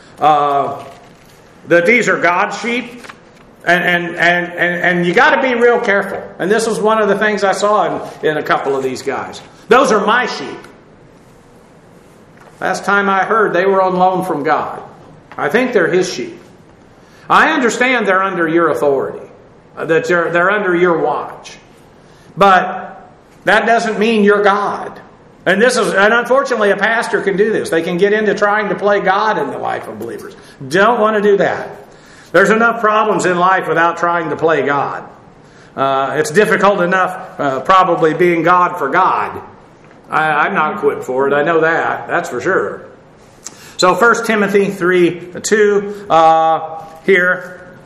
That these are God's sheep. And you got to be real careful. And this was one of the things I saw in a couple of these guys. Those are my sheep. Last time I heard, they were on loan from God. I think they're His sheep. I understand they're under your authority, that they're under your watch. But that doesn't mean you're God. And unfortunately, a pastor can do this. They can get into trying to play God in the life of believers. Don't want to do that. There's enough problems in life without trying to play God. It's difficult enough probably being God for God. I'm not equipped for it. I know that. That's for sure. So 1 Timothy 3:2 here,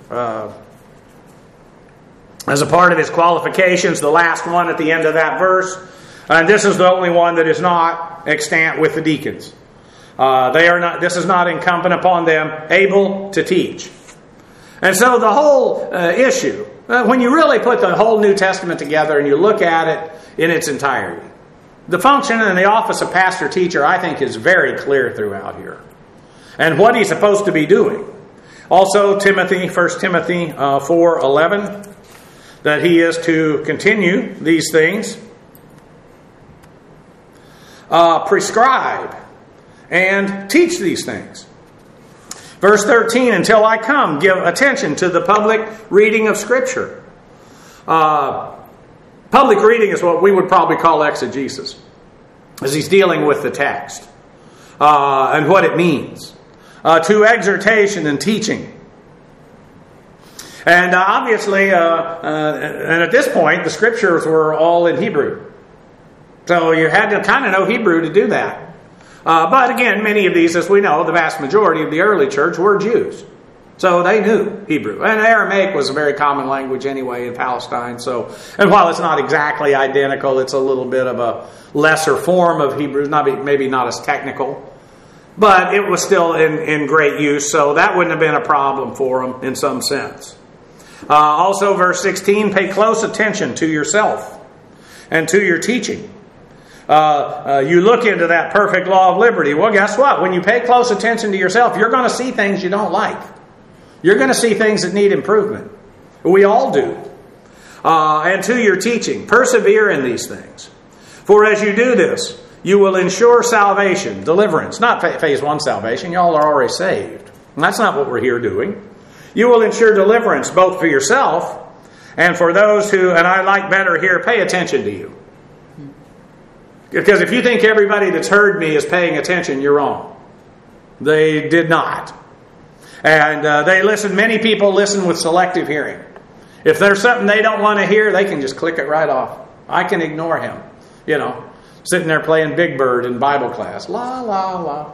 as a part of his qualifications, the last one at the end of that verse. And this is the only one that is not extant with the deacons. This is not incumbent upon them, able to teach. And so the whole issue, when you really put the whole New Testament together and you look at it in its entirety, the function and the office of pastor-teacher, I think, is very clear throughout here. And what he's supposed to be doing. Also, 1 Timothy 4:11, that he is to continue these things, prescribe, and teach these things. Verse 13, until I come, give attention to the public reading of Scripture. Public reading is what we would probably call exegesis, as he's dealing with the text and what it means. To exhortation and teaching. And obviously, and at this point, the Scriptures were all in Hebrew. So you had to kind of know Hebrew to do that. But again, many of these, as we know, the vast majority of the early church were Jews. So they knew Hebrew. And Aramaic was a very common language anyway in Palestine. And while it's not exactly identical, it's a little bit of a lesser form of Hebrew, maybe not as technical. But it was still in great use, so that wouldn't have been a problem for them in some sense. Also, verse 16, pay close attention to yourself and to your teaching. You look into that perfect law of liberty. Well, guess what? When you pay close attention to yourself, you're going to see things you don't like. You're going to see things that need improvement. We all do. And to your teaching, persevere in these things. For as you do this, you will ensure salvation, deliverance. Not phase 1 salvation. Y'all are already saved. And that's not what we're here doing. You will ensure deliverance both for yourself and for those who, and I like better here, pay attention to you. Because if you think everybody that's heard me is paying attention, you're wrong. They did not. And many people listen with selective hearing. If there's something they don't want to hear, they can just click it right off. I can ignore him. Sitting there playing Big Bird in Bible class. La, la, la.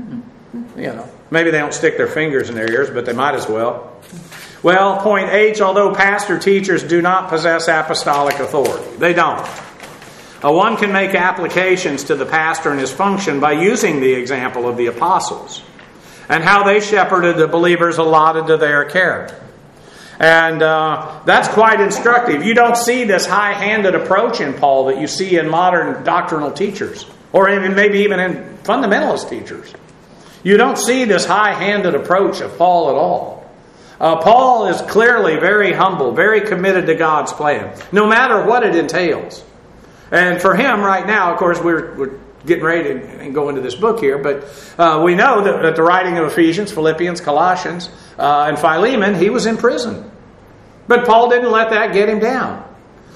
Maybe they don't stick their fingers in their ears, but they might as well. Well, point H, although pastor teachers do not possess apostolic authority. They don't. One can make applications to the pastor and his function by using the example of the apostles and how they shepherded the believers allotted to their care. And that's quite instructive. You don't see this high-handed approach in Paul that you see in modern doctrinal teachers, or maybe even in fundamentalist teachers. You don't see this high-handed approach of Paul at all. Paul is clearly very humble, very committed to God's plan, no matter what it entails. And for him right now, of course, we're getting ready to go into this book here, but we know that at the writing of Ephesians, Philippians, Colossians, and Philemon, he was in prison. But Paul didn't let that get him down.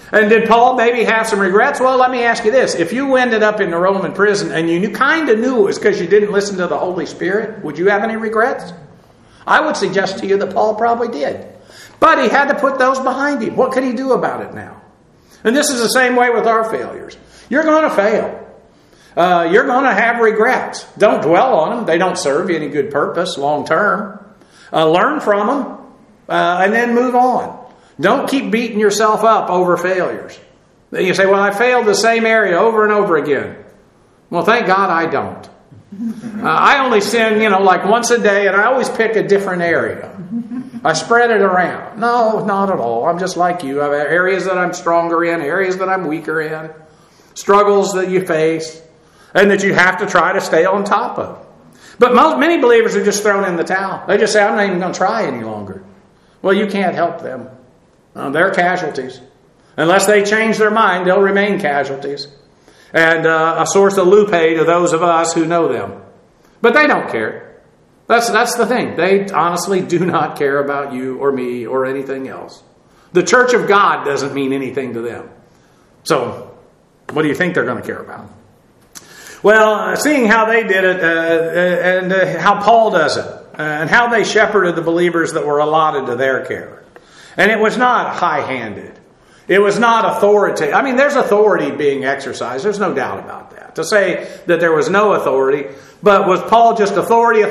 And did Paul maybe have some regrets? Well, let me ask you this. If you ended up in the Roman prison and you kind of knew it was because you didn't listen to the Holy Spirit, would you have any regrets? I would suggest to you that Paul probably did. But he had to put those behind him. What could he do about it now? And this is the same way with our failures. You're going to fail. You're going to have regrets. Don't dwell on them. They don't serve you any good purpose long term. Learn from them and then move on. Don't keep beating yourself up over failures. You say, well, I failed the same area over and over again. Well, thank God I don't. I only sin, like once a day, and I always pick a different area. I spread it around. No, not at all. I'm just like you. I have areas that I'm stronger in, areas that I'm weaker in, struggles that you face, and that you have to try to stay on top of. But many believers are just thrown in the towel. They just say, I'm not even going to try any longer. Well, you can't help them. They're casualties. Unless they change their mind, they'll remain casualties. And a source of lupe to those of us who know them. But they don't care. That's the thing. They honestly do not care about you or me or anything else. The church of God doesn't mean anything to them. So, what do you think they're going to care about? Well, seeing how they did it and how Paul does it and how they shepherded the believers that were allotted to their care. And it was not high-handed. It was not authoritative. I mean, there's authority being exercised. There's no doubt about that. To say that there was no authority, but was Paul just authority?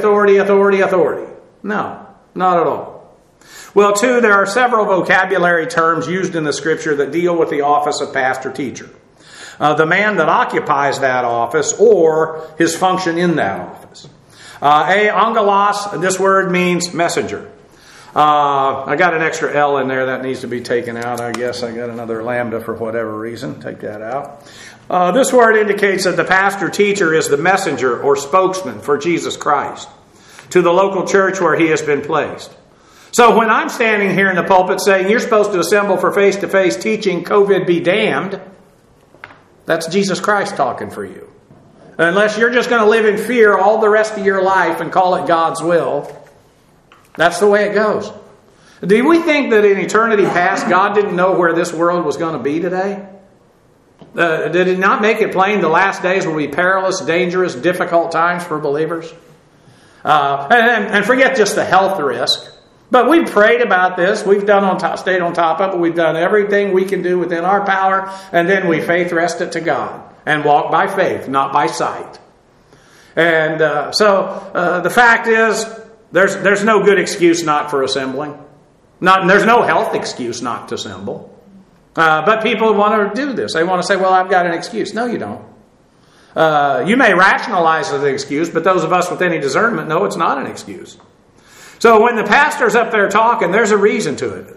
No, not at all. Well, too, there are several vocabulary terms used in the Scripture that deal with the office of pastor-teacher. The man that occupies that office or his function in that office. Angelos, this word means messenger. I got an extra L in there that needs to be taken out. I guess I got another lambda for whatever reason. Take that out. This word indicates that the pastor-teacher is the messenger or spokesman for Jesus Christ to the local church where he has been placed. So when I'm standing here in the pulpit saying you're supposed to assemble for face-to-face teaching, COVID be damned, that's Jesus Christ talking for you. Unless you're just going to live in fear all the rest of your life and call it God's will, that's the way it goes. Do we think that in eternity past, God didn't know where this world was going to be today? Did He not make it plain the last days will be perilous, dangerous, difficult times for believers? And forget just the health risk. But we've prayed about this. We've stayed on top of it. We've done everything we can do within our power. And then we faith rest it to God. And walk by faith, not by sight. And so the fact is, there's no good excuse not for assembling. There's no health excuse not to assemble. But people want to do this. They want to say, well, I've got an excuse. No, you don't. You may rationalize it as an excuse, but those of us with any discernment know it's not an excuse. So when the pastor's up there talking, there's a reason to it.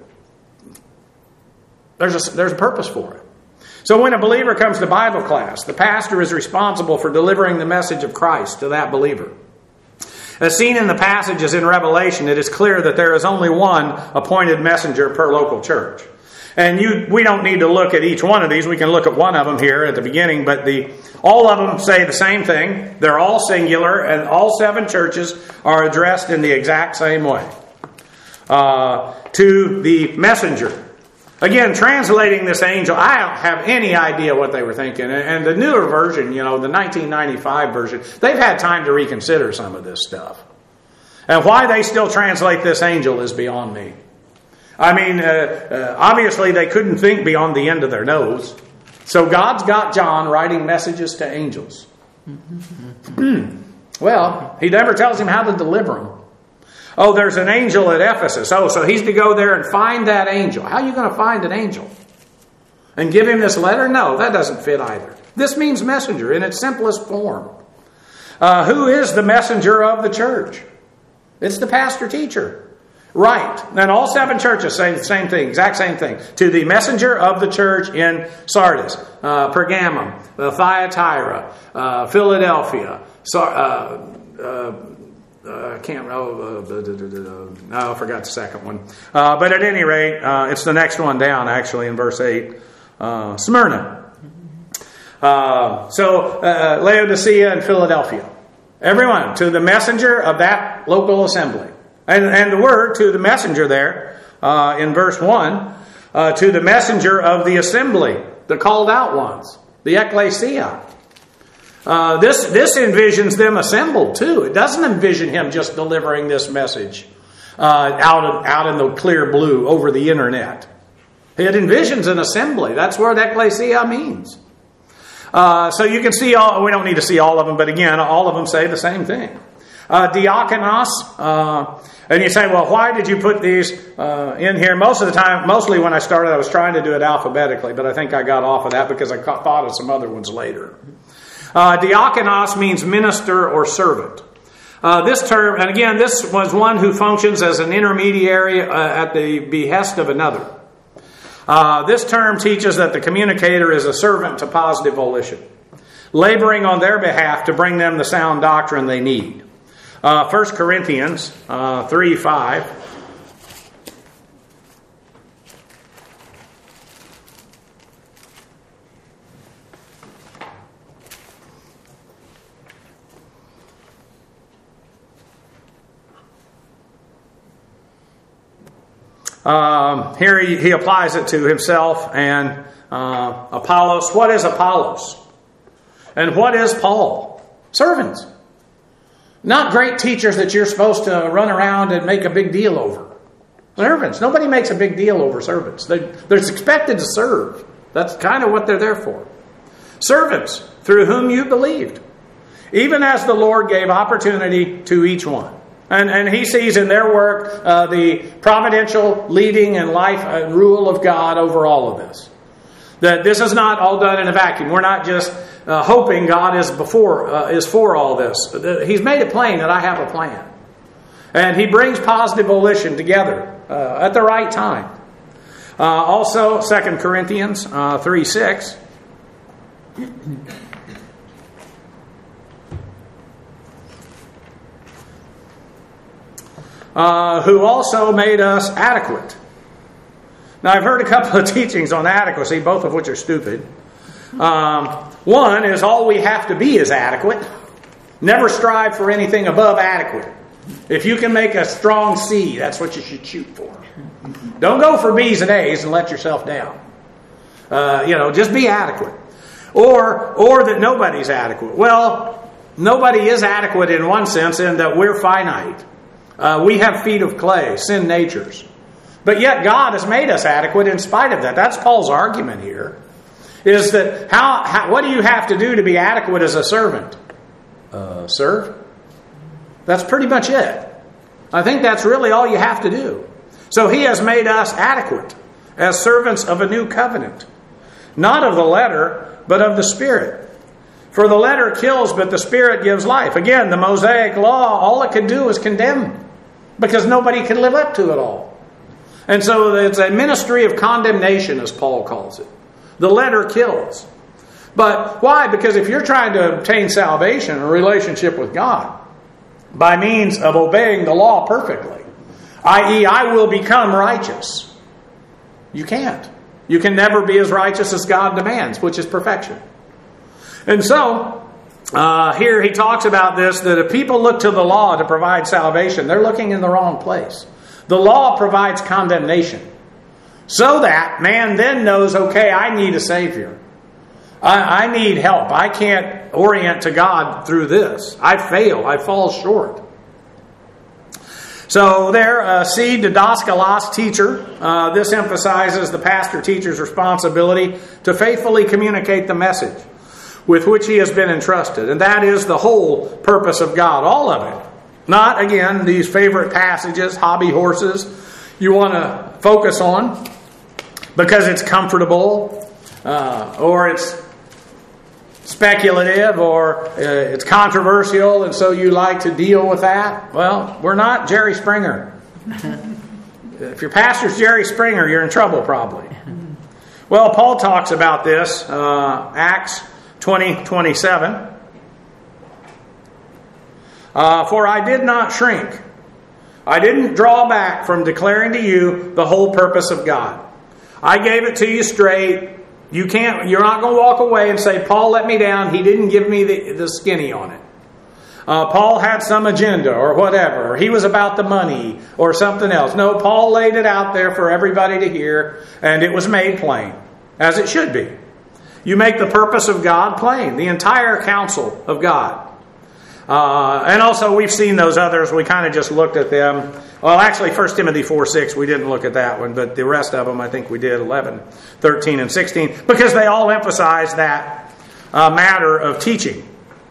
There's a purpose for it. So when a believer comes to Bible class, the pastor is responsible for delivering the message of Christ to that believer. As seen in the passages in Revelation, it is clear that there is only one appointed messenger per local church. And we don't need to look at each one of these. We can look at one of them here at the beginning, but all of them say the same thing. They're all singular, and all 7 churches are addressed in the exact same way. To the messenger. Again, translating this angel, I don't have any idea what they were thinking. And the newer version, the 1995 version, they've had time to reconsider some of this stuff. And why they still translate this angel is beyond me. I mean, obviously they couldn't think beyond the end of their nose. So God's got John writing messages to angels. Well, He never tells him how to deliver them. Oh, there's an angel at Ephesus. Oh, so he's to go there and find that angel. How are you going to find an angel? And give him this letter? No, that doesn't fit either. This means messenger in its simplest form. Who is the messenger of the church? It's the pastor-teacher. Right. And all 7 churches say the same thing, exact same thing. To the messenger of the church in Sardis, Pergamum, Thyatira, Philadelphia, I forgot the second one. But at any rate, it's the next one down, actually, in verse 8. Smyrna. Laodicea and Philadelphia. Everyone, to the messenger of that local assembly. And the word to the messenger there, in verse 1, to the messenger of the assembly, the called out ones, the ecclesia. This envisions them assembled too. It doesn't envision him just delivering this message out in the clear blue over the internet. It envisions an assembly. That's what ecclesia means. So you can see we don't need to see all of them, but again, all of them say the same thing. Diakonos, and you say, well, why did you put these in here? Mostly when I started, I was trying to do it alphabetically, but I think I got off of that because I thought of some other ones later. Diakonos means minister or servant. This term, and again, this was one who functions as an intermediary at the behest of another. This term teaches that the communicator is a servant to positive volition, laboring on their behalf to bring them the sound doctrine they need. 1 Corinthians 3:5. Here he applies it to himself and Apollos. What is Apollos? And what is Paul? Servants. Not great teachers that you're supposed to run around and make a big deal over. Servants. Nobody makes a big deal over servants. They're expected to serve. That's kind of what they're there for. Servants, through whom you believed, even as the Lord gave opportunity to each one. And he sees in their work the providential leading and life and rule of God over all of this. That this is not all done in a vacuum. We're not just hoping God is for all this. He's made it plain that I have a plan. And he brings positive volition together at the right time. Also, 2 Corinthians 3:6. Who also made us adequate. Now, I've heard a couple of teachings on adequacy, both of which are stupid. One is all we have to be is adequate. Never strive for anything above adequate. If you can make a strong C, that's what you should shoot for. Don't go for B's and A's and let yourself down. Just be adequate. Or that nobody's adequate. Well, nobody is adequate in one sense in that we're finite. We have feet of clay, sin natures. But yet God has made us adequate in spite of that. That's Paul's argument here. Is that what do you have to do to be adequate as a servant? Serve? That's pretty much it. I think that's really all you have to do. So he has made us adequate as servants of a new covenant. Not of the letter, but of the Spirit. For the letter kills, but the Spirit gives life. Again, the Mosaic law, all it could do is condemn. Because nobody can live up to it all. And so it's a ministry of condemnation, as Paul calls it. The letter kills. But why? Because if you're trying to obtain salvation, a relationship with God, by means of obeying the law perfectly, i.e., I will become righteous, you can't. You can never be as righteous as God demands, which is perfection. And so, here he talks about this, that if people look to the law to provide salvation, they're looking in the wrong place. The law provides condemnation. So that man then knows, okay, I need a Savior. I need help. I can't orient to God through this. I fail. I fall short. So there, C, didaskalos, teacher. This emphasizes the pastor-teacher's responsibility to faithfully communicate the message with which he has been entrusted. And that is the whole purpose of God, all of it. Not, again, these favorite passages, hobby horses, you want to focus on because it's comfortable, or it's speculative, or it's controversial, and so you like to deal with that. Well, we're not Jerry Springer. If your pastor's Jerry Springer, you're in trouble probably. Well, Paul talks about this, Acts 20:27. For I did not shrink. I didn't draw back from declaring to you the whole purpose of God. I gave it to you straight. You're not going to walk away and say, Paul let me down. He didn't give me the skinny on it. Paul had some agenda or whatever, or he was about the money or something else. No, Paul laid it out there for everybody to hear, and it was made plain, as it should be. You make the purpose of God plain, the entire counsel of God. And also we've seen those others, we kind of just looked at them. Well, actually 1 Timothy 4:6, we didn't look at that one, but the rest of them I think we did, 11, 13, and 16, because they all emphasize that matter of teaching.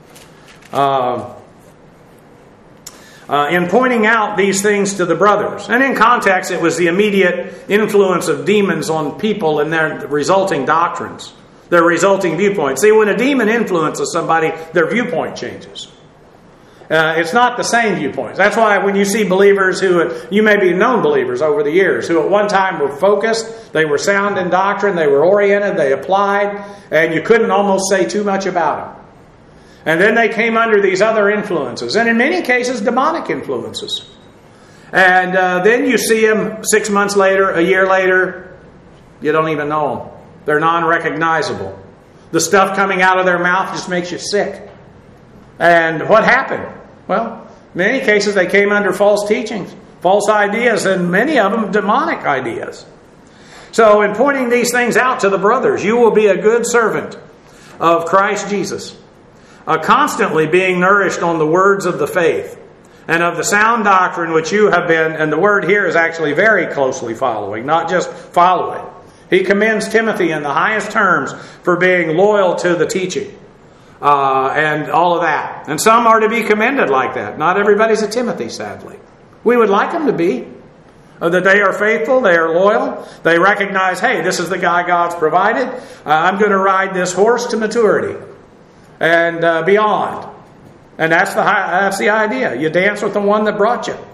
In pointing out these things to the brothers. And in context, it was the immediate influence of demons on people and their resulting doctrines, their resulting viewpoints. See, when a demon influences somebody, their viewpoint changes. It's not the same viewpoints. That's why when you see believers you may be known believers over the years, who at one time were focused, they were sound in doctrine, they were oriented, they applied, and you couldn't almost say too much about them. And then they came under these other influences, and in many cases, demonic influences. And then you see them 6 months later, a year later, you don't even know them. They're non-recognizable. The stuff coming out of their mouth just makes you sick. And what happened? Well, in many cases, they came under false teachings, false ideas, and many of them demonic ideas. So in pointing these things out to the brothers, you will be a good servant of Christ Jesus. Constantly being nourished on the words of the faith and of the sound doctrine which you have been, and the word here is actually very closely following, not just following. He commends Timothy in the highest terms for being loyal to the teaching and all of that. And some are to be commended like that. Not everybody's a Timothy, sadly. We would like them to be. That they are faithful, they are loyal, they recognize, hey, this is the guy God's provided. I'm going to ride this horse to maturity. And beyond. And that's the idea. You dance with the one that brought you.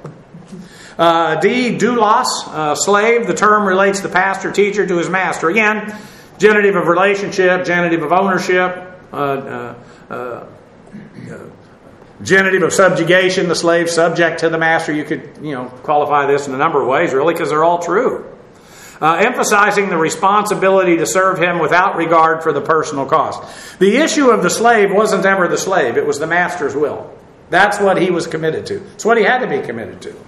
Doulos, slave. The term relates the pastor, teacher to his master. Again, genitive of relationship, genitive of ownership, genitive of subjugation. The slave subject to the master. You could, qualify this in a number of ways, really, because they're all true. Emphasizing the responsibility to serve him without regard for the personal cost. The issue of the slave wasn't ever the slave. It was the master's will. That's what he was committed to. It's what he had to be committed to.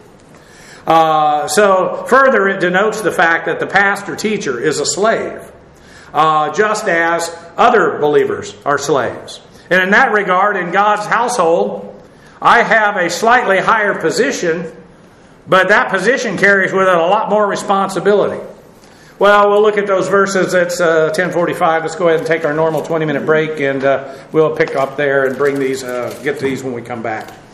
So further, it denotes the fact that the pastor teacher is a slave, just as other believers are slaves. And in that regard, in God's household, I have a slightly higher position, but that position carries with it a lot more responsibility. Well, we'll look at those verses. It's 10:45. Let's go ahead and take our normal 20-minute break, and we'll pick up there and bring these, get to these when we come back.